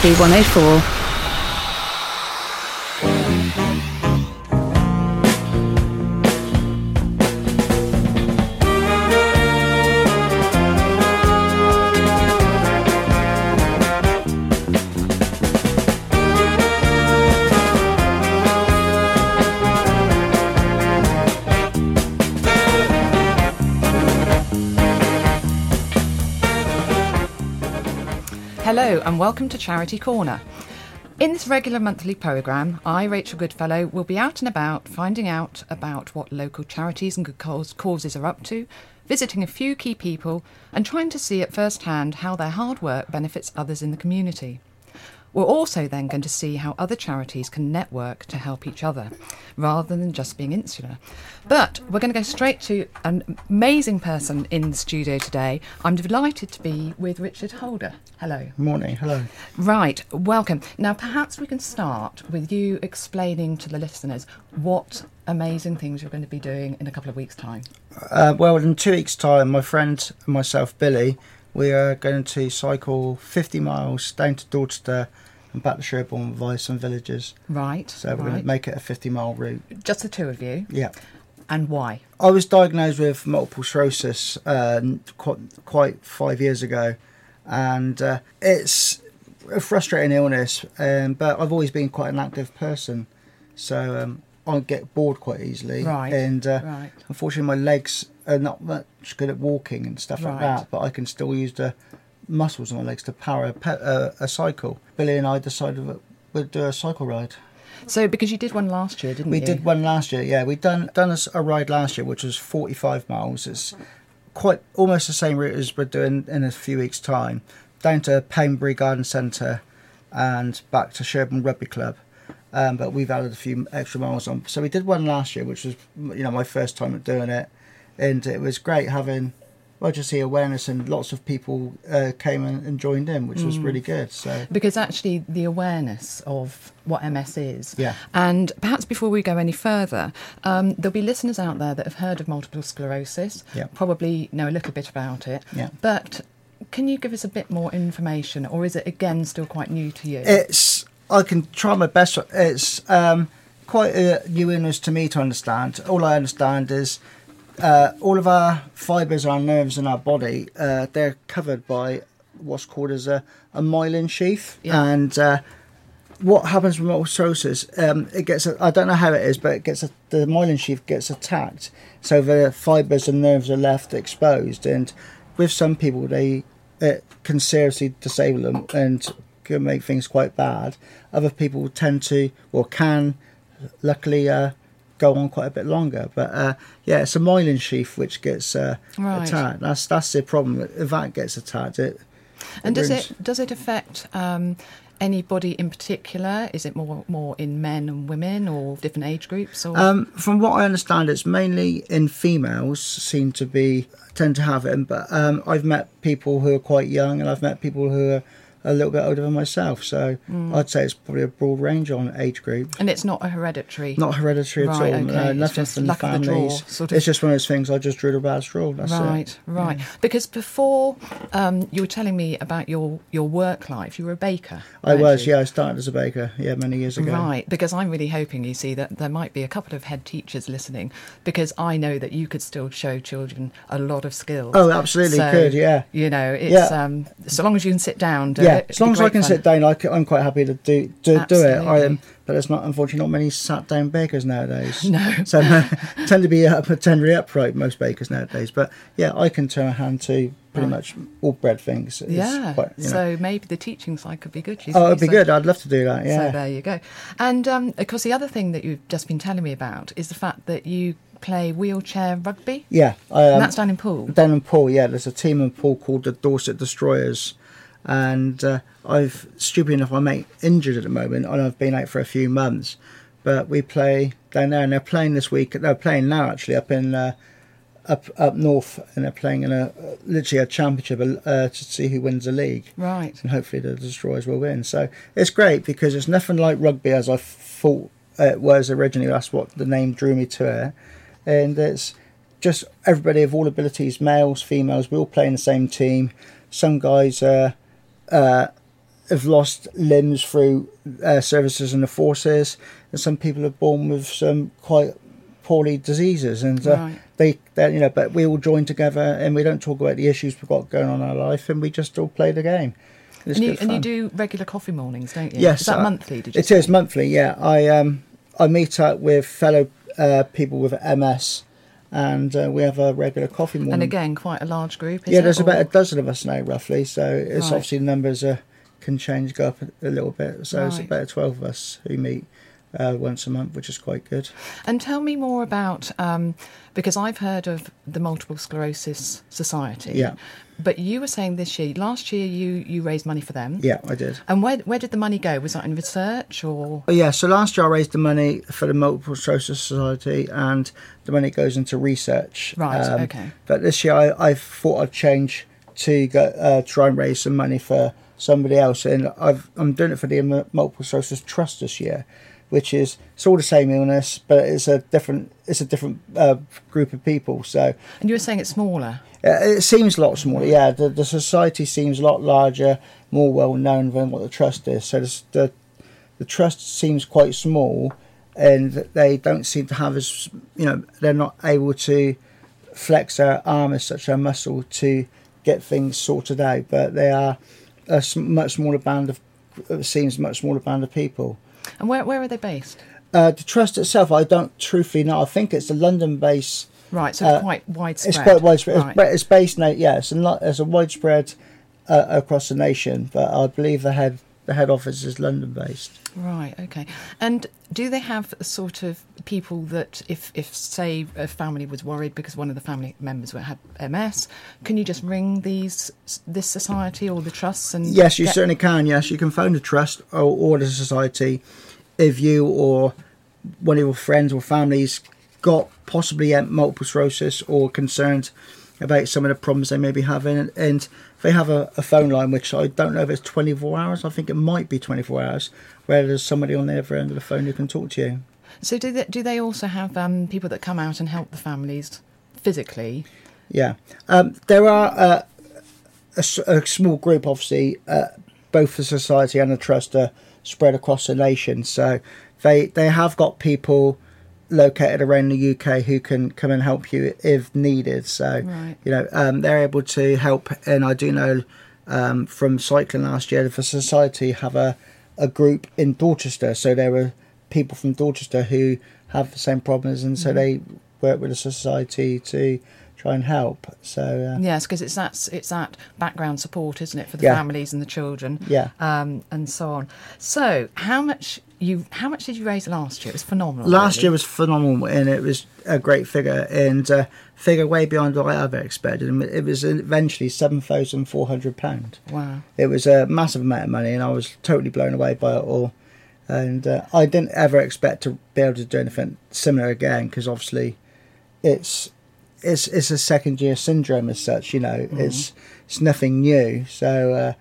B104. Hello and welcome to Charity Corner. In this regular monthly programme, I, Rachel Goodfellow, will be out and about finding out about what local charities and good causes are up to, visiting a few key people and trying to see at first hand how their hard work benefits others in the community. We're also then going to see how other charities can network to help each other, rather than just being insular. But we're going to go straight to an amazing person in the studio today. I'm delighted to be with Richard Holder. Hello. Morning, hello. Right, welcome. Now, perhaps we can start with you explaining to the listeners what amazing things you're going to be doing in a couple of weeks' time. Well, in 2 weeks' time, my friend and myself, Billy, we are going to cycle 50 miles down to Dorchester and back to Sherborne via some villages. Right. So we're going to make it a 50-mile route. Just the two of you? Yeah. And why? I was diagnosed with multiple sclerosis quite 5 years ago, and it's a frustrating illness, but I've always been quite an active person, so I get bored quite easily. Right. And right. Unfortunately, my legs are not much good at walking and stuff like that, but I can still use the muscles in my legs to power a cycle. Billy and I decided we'd do a cycle ride. So, because you did one last year, didn't you? We did one last year, yeah. We'd done a ride last year, which was 45 miles. It's quite almost the same route as we're doing in a few weeks' time, down to Pembury Garden Centre and back to Sherborne Rugby Club. But we've added a few extra miles on. So we did one last year, which was my first time at doing it, and it was great having just the awareness, and lots of people came and joined in, which was really good. So because actually the awareness of what MS is, yeah. And perhaps before we go any further, there'll be listeners out there that have heard of multiple sclerosis, yeah. Probably know a little bit about it, yeah. But can you give us a bit more information, or is it again still quite new to you? I can try my best. It's quite a new illness to me to understand. All I understand is all of our fibres, our nerves in our body, they're covered by what's called as a myelin sheath. Yeah. And what happens with multiple sclerosis, it gets, I don't know how it is, but the myelin sheath gets attacked. So the fibres and nerves are left exposed. And with some people, it can seriously disable them and can make things quite bad. Other people can luckily go on quite a bit longer, but it's a myelin sheath which gets attacked. That's the problem. If that gets attacked, does it affect anybody in particular? Is it more in men and women, or different age groups? Or? From what I understand, it's mainly in females tend to have it. But I've met people who are quite young, and I've met people who are a little bit older than myself, so I'd say it's probably a broad range on age group. And it's not a hereditary? Not hereditary at all. Okay. Nothing from the families. It's just one of those things. I just drew the bad straw. That's it. Right. Yeah. Because before you were telling me about your work life, you were a baker. I was. Yeah, I started as a baker. Yeah, many years ago. Right. Because I'm really hoping, you see, that there might be a couple of head teachers listening, because I know that you could still show children a lot of skills. Oh, absolutely could. Yeah. It's so long as you can sit down. As long as I can sit down, I'm quite happy to do it. But it's unfortunately not many sat down bakers nowadays. No. So tend to be tenderly upright, most bakers nowadays. But yeah, I can turn a hand to pretty much all bread things. So maybe the teaching side could be good. It'd be good. I'd love to do that. Yeah. So there you go. And of course, the other thing that you've just been telling me about is the fact that you play wheelchair rugby. Yeah. And that's down in Poole. Down in Poole, yeah. There's a team in Poole called the Dorset Destroyers. And stupid enough, my mate injured at the moment, and I've been out for a few months. But we play down there, and they're playing this week. They're playing now, actually, up in up north, and they're playing in literally a championship to see who wins the league. Right. And hopefully the Destroyers will win. So it's great, because it's nothing like rugby as I thought it was originally. That's what the name drew me to it. And it's just everybody of all abilities, males, females, we all play in the same team. Some guys have lost limbs through services in the forces, and some people are born with some quite poorly diseases, and Right. they but we all join together and we don't talk about the issues we've got going on in our life, and we just all play the game. It's And you, good and you fun. do regular coffee mornings, don't you? Yes, Is that monthly? Did you it say? is monthly. Yeah, I meet up with fellow people with MS, and we have a regular coffee morning. And again, quite a large group. Is yeah, it, there's or- about a dozen of us now, roughly. So it's Right. obviously the numbers can change, go up a little bit. So it's Right. about 12 of us who meet once a month, which is quite good. And tell me more about, because I've heard of the Multiple Sclerosis Society. Yeah. But you were saying last year you raised money for them. Yeah, I did. And where did the money go? Was that in research or? Oh, yeah, so last year I raised the money for the Multiple Sclerosis Society, and the money goes into research. Right, okay. But this year I thought I'd change to go, try and raise some money for somebody else, and I'm doing it for the Multiple Sclerosis Trust this year, which is, it's all the same illness, but it's a different group of people. So And you were saying it's smaller. it seems a lot smaller. Yeah, the society seems a lot larger, more well known than what the trust is. So the trust seems quite small, and they don't seem to have as, they're not able to flex their arm as such, their muscle, to get things sorted out. But they are a much smaller band of, it seems, much smaller band of people. And where are they based? The trust itself, I don't truthfully know. I think it's the London base. Right, so it's quite widespread. It's quite widespread. Right. It's based now. Yeah, it's a widespread across the nation, but I believe the head office is London based. Right, okay. And do they have a sort of people that if say a family was worried because one of the family members had MS, can you just ring this society or the trusts and Yes, you certainly can. Yes, you can phone the trust or the society if you or one of your friends or families got possibly multiple sclerosis or concerned about some of the problems they may be having, and they have a phone line, which I don't know if it's 24 hours. I think it might be 24 hours, where there's somebody on the other end of the phone who can talk to you. So do they also have people that come out and help the families physically? Yeah, there are a small group, obviously. Both the society and the trust are spread across the nation, so they have got people located around the UK who can come and help you if needed. So Right. They're able to help. And I do know from cycling last year, the society have a group in Dorchester. So there were people from Dorchester who have the same problems, and so they work with the society to try and help. So Yes, because it's that background support, isn't it, for the Yeah. families and the children, Yeah. and so on. So how much did you raise last year? It was phenomenal. Last really. year was phenomenal, and it was a great figure, and figure way beyond what I ever expected. And it was eventually £7,400. Wow. It was a massive amount of money, and I was totally blown away by it all. And I didn't ever expect to be able to do anything similar again, because obviously it's a second year syndrome as such. It's nothing new. So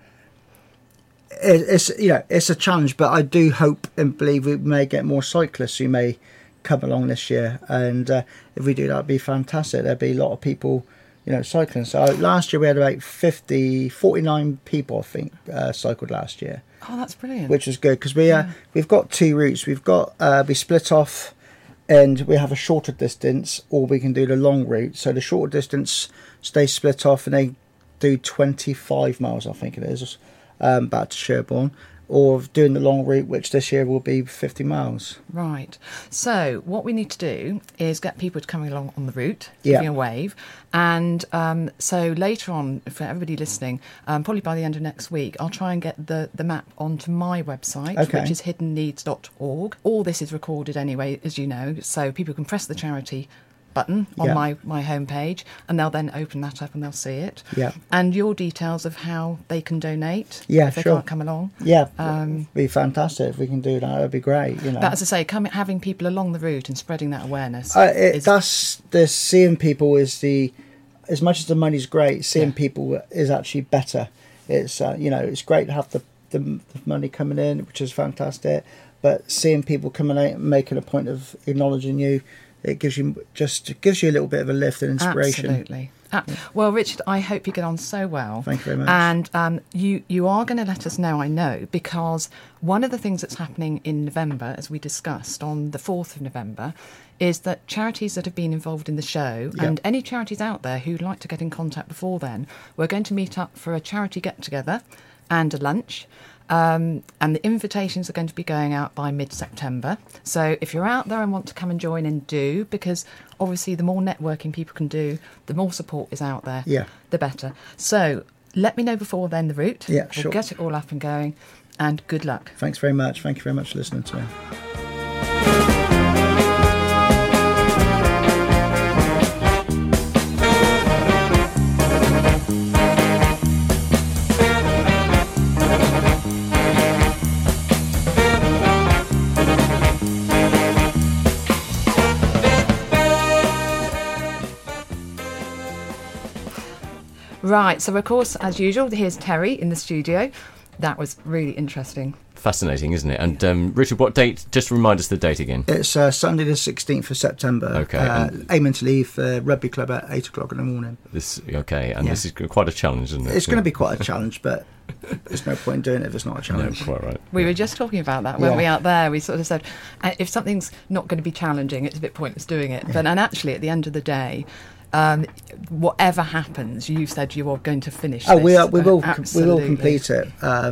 it's a challenge, but I do hope and believe we may get more cyclists who may come along this year, and if we do, that'd be fantastic. There'd be a lot of people cycling. So last year we had about 49 people, I think, cycled last year, Oh, that's brilliant. which is good, because we've got two routes. We've got we split off, and we have a shorter distance, or we can do the long route. So the shorter distance stays split off, and they do 25 miles, I think it is, back to Sherborne, or doing the long route, which this year will be 50 miles. Right. So what we need to do is get people to come along on the route, Yeah. giving a wave. And so later on, for everybody listening, probably by the end of next week, I'll try and get the map onto my website, Okay. which is hiddenneeds.org. All this is recorded anyway, as you know, so people can press the charity button on Yeah. my homepage, and they'll then open that up and they'll see it. Yeah. And your details of how they can donate Yeah, if they sure. can't come along. Yeah, it'd be fantastic if we can do that. That'd be great. But as I say, having people along the route and spreading that awareness. That's the seeing people is as much as the money's great, seeing Yeah. people is actually better. It's it's great to have the money coming in, which is fantastic, but seeing people coming out and making a point of acknowledging you it gives you a little bit of a lift and inspiration. Absolutely. Well, Richard, I hope you get on so well. Thank you very much. And you are going to let us know, I know, because one of the things that's happening in November, as we discussed on the 4th of November, is that charities that have been involved in the show, and any charities out there who'd like to get in contact before then, we're going to meet up for a charity get-together and a lunch. And the invitations are going to be going out by mid-September. So if you're out there and want to come and join in, do, because obviously the more networking people can do, the more support is out there, the better. So let me know before then the route. Yeah, sure. We'll get it all up and going, and good luck. Thanks very much. Thank you very much for listening to me. Right, so of course, as usual, here's Terry in the studio. That was really interesting. Fascinating, isn't it? And Richard, what date? Just remind us the date again. It's Sunday the 16th of September. Okay. Aiming to leave the rugby club at 8 o'clock in the morning. This is quite a challenge, isn't it? It's going to be quite a challenge, but there's no point in doing it if it's not a challenge. No, quite right. We were just talking about that, weren't we, out there? We sort of said, if something's not going to be challenging, it's a bit pointless doing it. But and actually, at the end of the day, whatever happens, you said you are going to finish. Oh, this. we will complete it.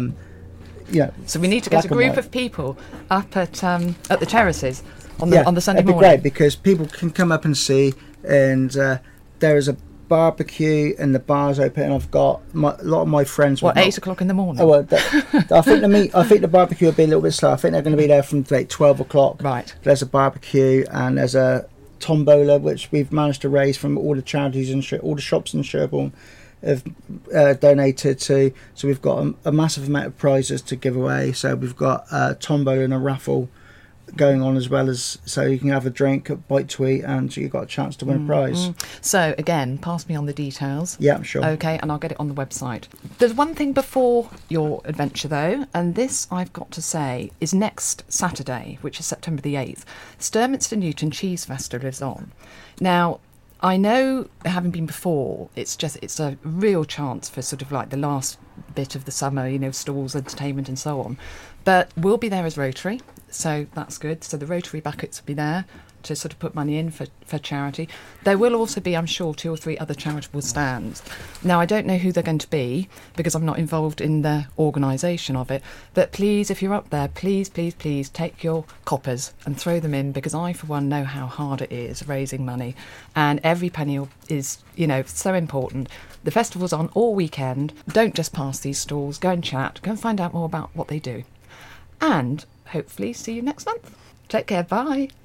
So we need to get a group of people up at the terraces on the Sunday it'd be morning. great because people can come up and see, and there is a barbecue and the bar's open. And I've got a lot of my friends. 8 o'clock in the morning? Oh, well, I think the barbecue will be a little bit slow. I think they're going to be there from like 12 o'clock. Right. There's a barbecue and there's a tombola which we've managed to raise from all the charities and all the shops in Sherborne have donated to. So we've got a massive amount of prizes to give away. So we've got a tombola and a raffle going on, as well as so you can have a drink, a bite to eat, and you've got a chance to win a prize. So again, pass me on the details. Yeah, sure. Okay, and I'll get it on the website. There's one thing before your adventure though, and this I've got to say is next Saturday, which is September the 8th. Sturminster Newton Cheese Festival is on. Now, I know, having been before, it's a real chance for sort of like the last bit of the summer, stalls, entertainment and so on. But we'll be there as Rotary, so that's good. So the Rotary buckets will be there to sort of put money in for charity. There will also be, I'm sure, 2 or 3 other charitable stands. Now, I don't know who they're going to be because I'm not involved in the organisation of it. But please, if you're up there, please, please, please take your coppers and throw them in, because I, for one, know how hard it is raising money. And every penny is, so important. The festival's on all weekend. Don't just pass these stalls. Go and chat. Go and find out more about what they do. And hopefully see you next month. Take care. Bye.